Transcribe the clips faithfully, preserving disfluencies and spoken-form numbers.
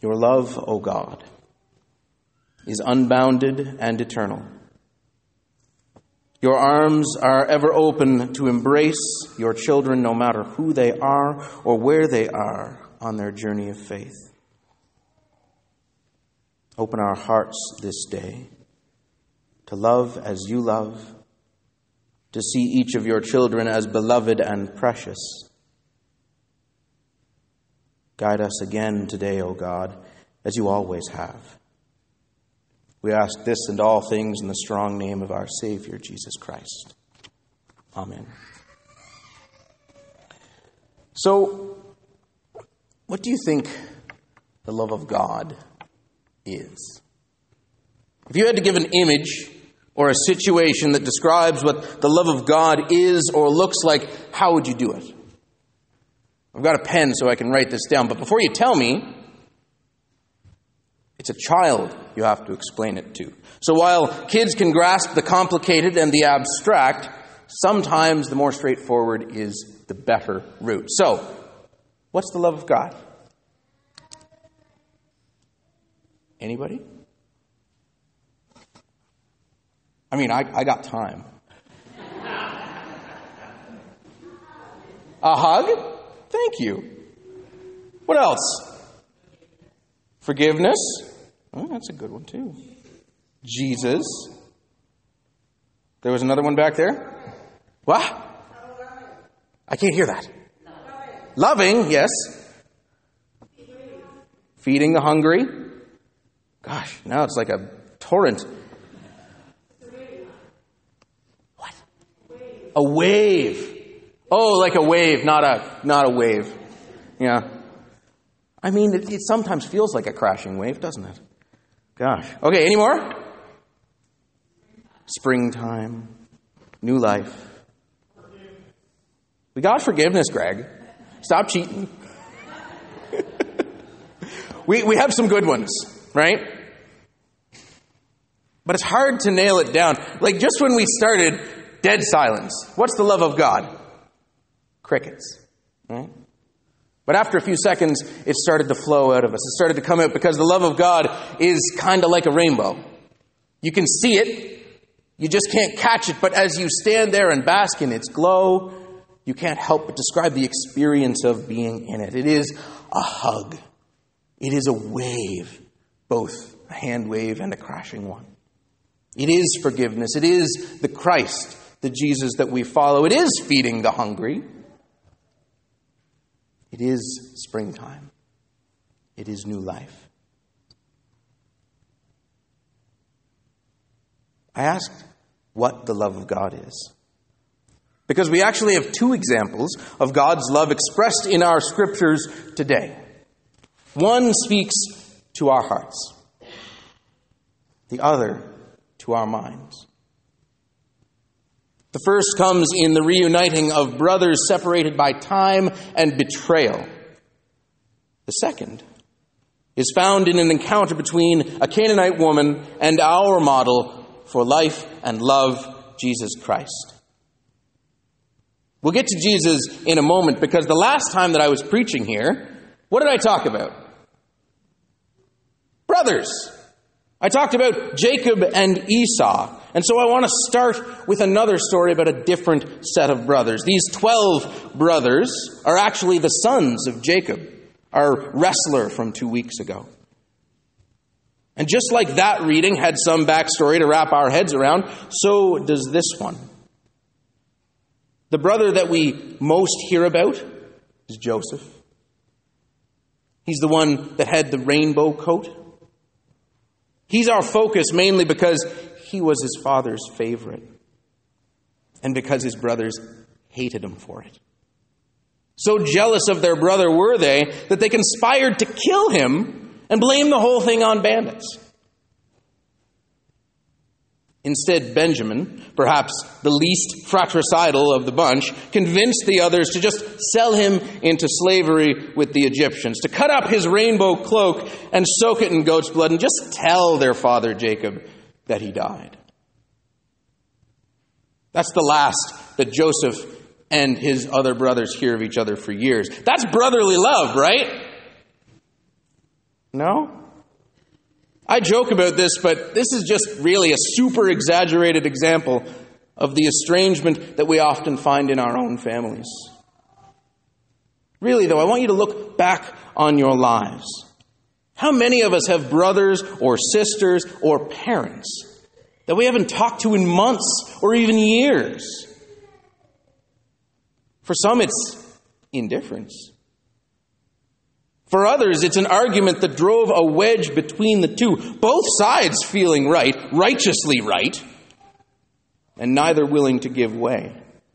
Your love, O God, is unbounded and eternal. Your arms are ever open to embrace your children, no matter who they are or where they are on their journey of faith. Open our hearts this day to love as you love, to see each of your children as beloved and precious. Guide us again today, O God, as you always have. We ask this and all things in the strong name of our Savior, Jesus Christ. Amen. So, what do you think the love of God is? If you had to give an image or a situation that describes what the love of God is or looks like, how would you do it? I've got a pen so I can write this down, but before you tell me, it's a child you have to explain it to. So while kids can grasp the complicated and the abstract, sometimes the more straightforward is the better route. So, what's the love of God? Anybody? I mean, I, I got time. A hug? Thank you. What else? Forgiveness? Oh, that's a good one too. Jesus. There was another one back there. What? I can't hear that. Loving, yes. Feeding the hungry. Gosh, now it's like a torrent. What? A wave. Oh, like a wave, not a not a wave. Yeah. I mean, it, it sometimes feels like a crashing wave, doesn't it? Gosh. Okay, any more? Springtime. New life. We got forgiveness, Greg. Stop cheating. we we have some good ones, right? But it's hard to nail it down. Like just when we started, dead silence. What's the love of God? Crickets. Right? But after a few seconds, it started to flow out of us. It started to come out because the love of God is kind of like a rainbow. You can see it. You just can't catch it. But as you stand there and bask in its glow, you can't help but describe the experience of being in it. It is a hug. It is a wave, both a hand wave and a crashing one. It is forgiveness. It is the Christ, the Jesus that we follow. It is feeding the hungry. It is springtime. It is new life. I asked what the love of God is, because we actually have two examples of God's love expressed in our scriptures today. One speaks to our hearts. The other to our minds. The first comes in the reuniting of brothers separated by time and betrayal. The second is found in an encounter between a Canaanite woman and our model for life and love, Jesus Christ. We'll get to Jesus in a moment, because the last time that I was preaching here, what did I talk about? Brothers. I talked about Jacob and Esau. And so I want to start with another story about a different set of brothers. These twelve brothers are actually the sons of Jacob, our wrestler from two weeks ago. And just like that reading had some backstory to wrap our heads around, so does this one. The brother that we most hear about is Joseph. He's the one that had the rainbow coat. He's our focus mainly because he was his father's favorite, and because his brothers hated him for it. So jealous of their brother were they that they conspired to kill him and blame the whole thing on bandits. Instead, Benjamin, perhaps the least fratricidal of the bunch, convinced the others to just sell him into slavery with the Egyptians, to cut up his rainbow cloak and soak it in goat's blood and just tell their father Jacob that he died. That's the last that Joseph and his other brothers hear of each other for years. That's brotherly love, right? And No? I joke about this, but this is just really a super exaggerated example of the estrangement that we often find in our own families. Really, though, I want you to look back on your lives. How many of us have brothers or sisters or parents that we haven't talked to in months or even years? For some, it's indifference. For others, it's an argument that drove a wedge between the two, both sides feeling right, righteously right, and neither willing to give way.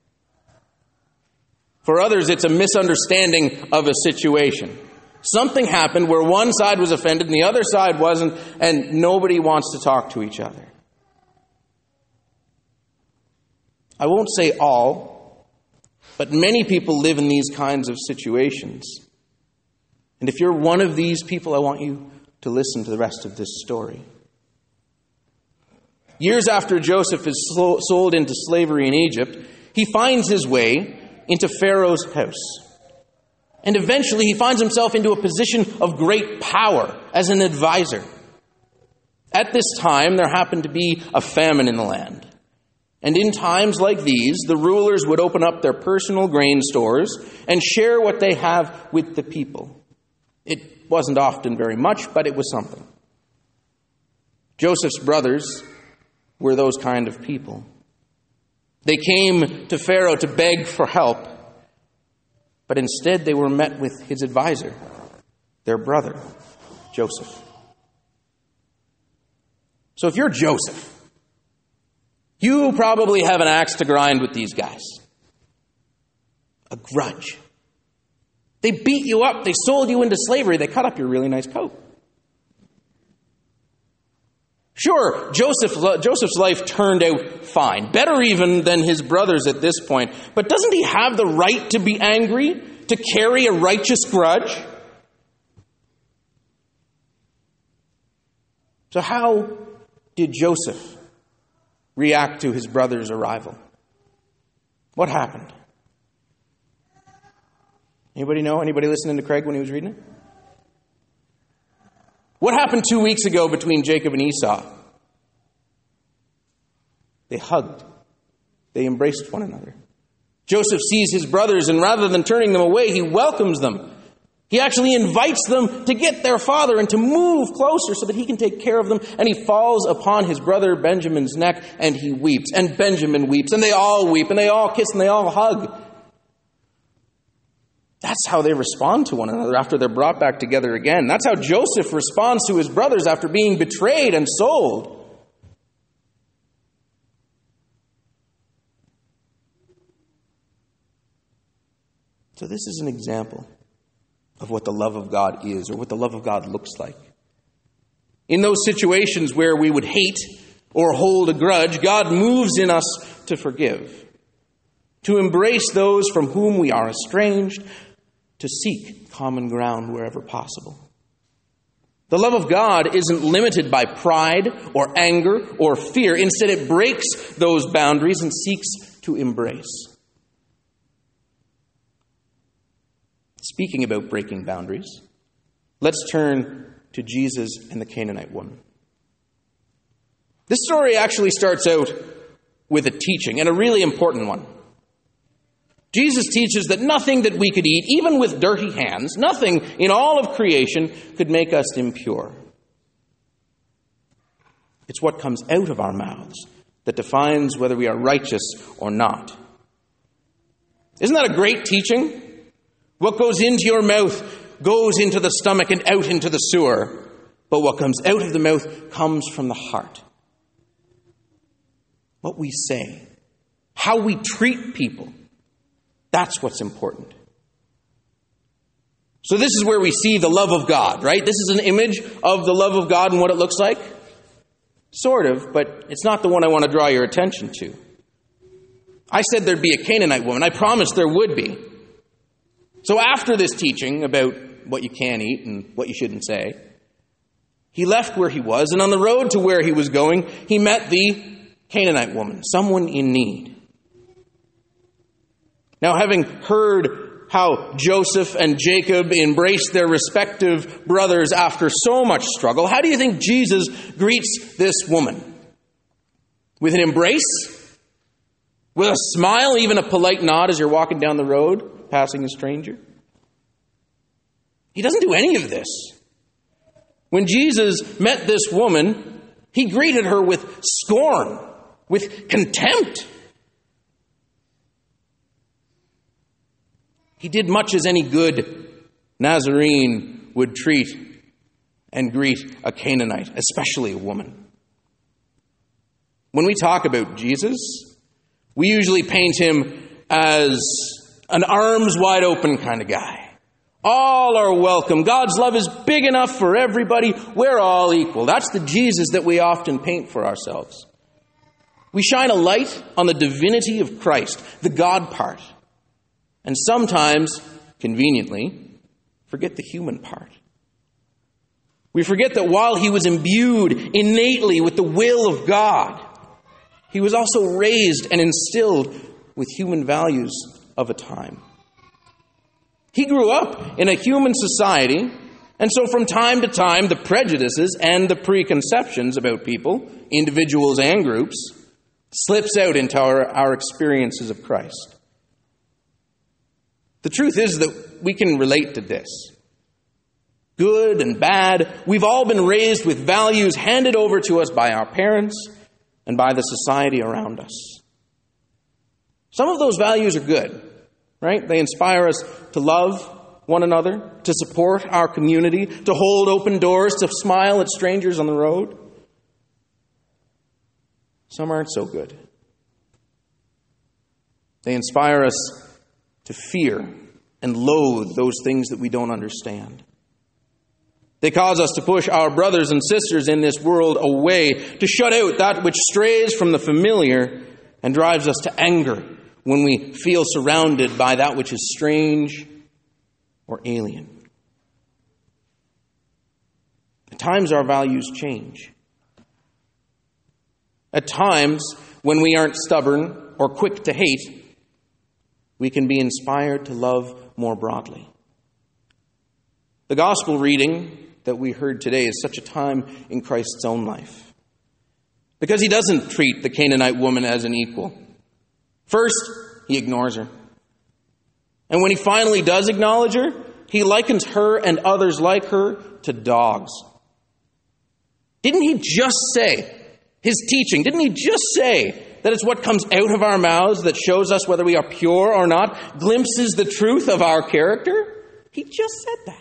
For others, it's a misunderstanding of a situation. Something happened where one side was offended and the other side wasn't, and nobody wants to talk to each other. I won't say all, but many people live in these kinds of situations. And if you're one of these people, I want you to listen to the rest of this story. Years after Joseph is sold into slavery in Egypt, he finds his way into Pharaoh's house. And eventually he finds himself into a position of great power as an advisor. At this time, there happened to be a famine in the land. And in times like these, the rulers would open up their personal grain stores and share what they have with the people. It wasn't often very much, but it was something. Joseph's brothers were those kind of people. They came to Pharaoh to beg for help, but instead they were met with his advisor, their brother, Joseph. So if you're Joseph, you probably have an axe to grind with these guys. A grudge. They beat you up. They sold you into slavery. They cut up your really nice coat. Sure, Joseph, Joseph's life turned out fine. Better even than his brothers at this point. But doesn't he have the right to be angry? To carry a righteous grudge? So how did Joseph react to his brother's arrival? What happened? Anybody know? Anybody listening to Craig when he was reading it? What happened two weeks ago between Jacob and Esau? They hugged. They embraced one another. Joseph sees his brothers, and rather than turning them away, he welcomes them. He actually invites them to get their father and to move closer so that he can take care of them. And he falls upon his brother Benjamin's neck, and he weeps. And Benjamin weeps, and they all weep, and they all kiss, and they all hug. That's how they respond to one another after they're brought back together again. That's how Joseph responds to his brothers after being betrayed and sold. So this is an example of what the love of God is, or what the love of God looks like. In those situations where we would hate or hold a grudge, God moves in us to forgive, to embrace those from whom we are estranged, to seek common ground wherever possible. The love of God isn't limited by pride or anger or fear. Instead, it breaks those boundaries and seeks to embrace. Speaking about breaking boundaries, let's turn to Jesus and the Canaanite woman. This story actually starts out with a teaching, and a really important one. Jesus teaches that nothing that we could eat, even with dirty hands, nothing in all of creation could make us impure. It's what comes out of our mouths that defines whether we are righteous or not. Isn't that a great teaching? What goes into your mouth goes into the stomach and out into the sewer. But what comes out of the mouth comes from the heart. What we say, how we treat people, that's what's important. So this is where we see the love of God, right? This is an image of the love of God and what it looks like. Sort of, but it's not the one I want to draw your attention to. I said there'd be a Canaanite woman. I promised there would be. So after this teaching about what you can eat and what you shouldn't say, he left where he was, and on the road to where he was going, he met the Canaanite woman, someone in need. Now, having heard how Joseph and Jacob embraced their respective brothers after so much struggle, how do you think Jesus greets this woman? With an embrace? With a smile, even a polite nod as you're walking down the road, passing a stranger? He doesn't do any of this. When Jesus met this woman, he greeted her with scorn, with contempt. He did much as any good Nazarene would treat and greet a Canaanite, especially a woman. When we talk about Jesus, we usually paint him as an arms wide open kind of guy. All are welcome. God's love is big enough for everybody. We're all equal. That's the Jesus that we often paint for ourselves. We shine a light on the divinity of Christ, the God part. And sometimes, conveniently, forget the human part. We forget that while he was imbued innately with the will of God, he was also raised and instilled with human values of a time. He grew up in a human society, and so from time to time, the prejudices and the preconceptions about people, individuals and groups, slips out into our, our experiences of Christ. The truth is that we can relate to this. Good and bad, we've all been raised with values handed over to us by our parents and by the society around us. Some of those values are good, right? They inspire us to love one another, to support our community, to hold open doors, to smile at strangers on the road. Some aren't so good. They inspire us to fear and loathe those things that we don't understand. They cause us to push our brothers and sisters in this world away, to shut out that which strays from the familiar and drives us to anger when we feel surrounded by that which is strange or alien. At times our values change. At times, when we aren't stubborn or quick to hate, we can be inspired to love more broadly. The gospel reading that we heard today is such a time in Christ's own life, because he doesn't treat the Canaanite woman as an equal. First, he ignores her. And when he finally does acknowledge her, he likens her and others like her to dogs. Didn't he just say, his teaching, didn't he just say that it's what comes out of our mouths that shows us whether we are pure or not, glimpses the truth of our character? He just said that.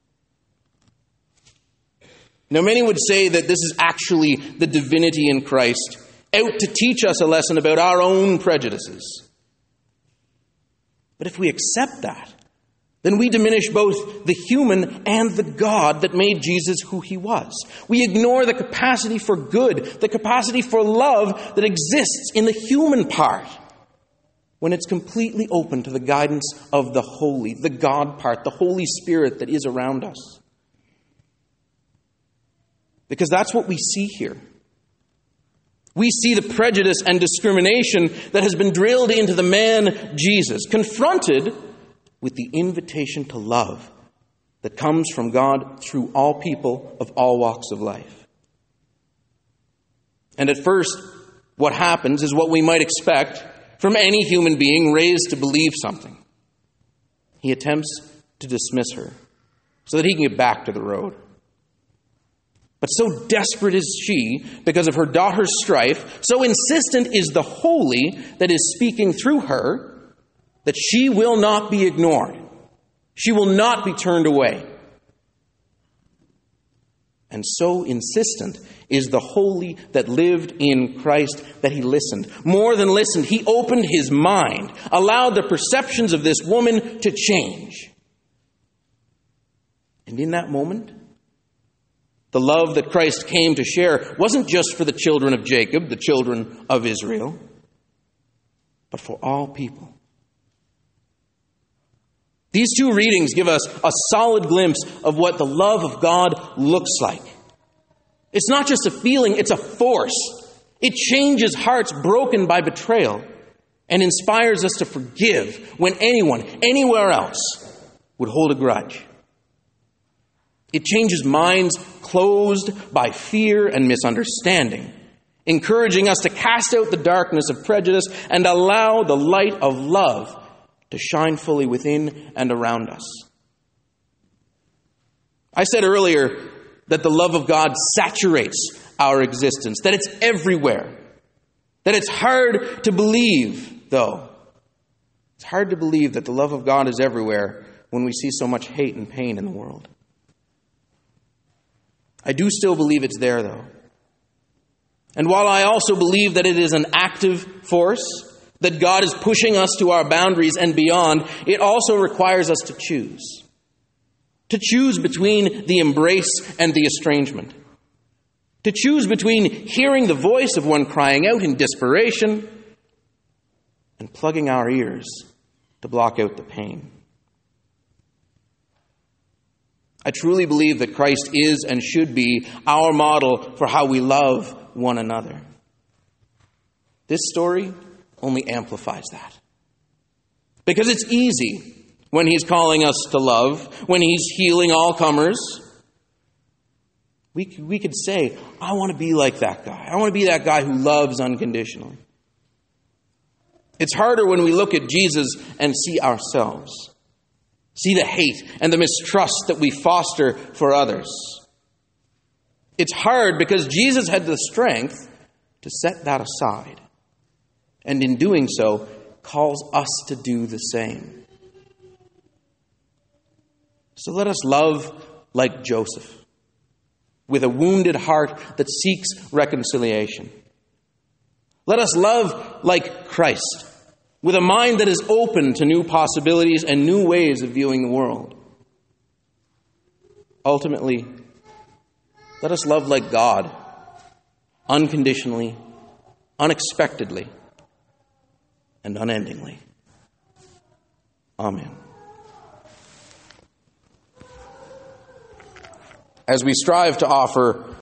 Now, many would say that this is actually the divinity in Christ, out to teach us a lesson about our own prejudices. But if we accept that, then we diminish both the human and the God that made Jesus who he was. We ignore the capacity for good, the capacity for love that exists in the human part, when it's completely open to the guidance of the holy, the God part, the Holy Spirit that is around us. Because that's what we see here. We see the prejudice and discrimination that has been drilled into the man Jesus, confronted with the invitation to love that comes from God through all people of all walks of life. And at first, what happens is what we might expect from any human being raised to believe something. He attempts to dismiss her so that he can get back to the road. But so desperate is she, because of her daughter's strife, so insistent is the holy that is speaking through her, that she will not be ignored. She will not be turned away. And so insistent is the holy that lived in Christ that he listened. More than listened, he opened his mind, allowed the perceptions of this woman to change. And in that moment, the love that Christ came to share wasn't just for the children of Jacob, the children of Israel, but for all people. These two readings give us a solid glimpse of what the love of God looks like. It's not just a feeling, it's a force. It changes hearts broken by betrayal and inspires us to forgive when anyone, anywhere else, would hold a grudge. It changes minds closed by fear and misunderstanding, encouraging us to cast out the darkness of prejudice and allow the light of love to shine fully within and around us. I said earlier that the love of God saturates our existence, that it's everywhere, that it's hard to believe, though. It's hard to believe that the love of God is everywhere when we see so much hate and pain in the world. I do still believe it's there, though. And while I also believe that it is an active force, that God is pushing us to our boundaries and beyond, it also requires us to choose. To choose between the embrace and the estrangement. To choose between hearing the voice of one crying out in desperation and plugging our ears to block out the pain. I truly believe that Christ is and should be our model for how we love one another. This story only amplifies that. Because it's easy when he's calling us to love, when he's healing all comers. We, we could say, I want to be like that guy. I want to be that guy who loves unconditionally. It's harder when we look at Jesus and see ourselves. See the hate and the mistrust that we foster for others. It's hard because Jesus had the strength to set that aside. And in doing so, calls us to do the same. So let us love like Joseph, with a wounded heart that seeks reconciliation. Let us love like Christ, with a mind that is open to new possibilities and new ways of viewing the world. Ultimately, let us love like God, unconditionally, unexpectedly, and unendingly. Amen. As we strive to offer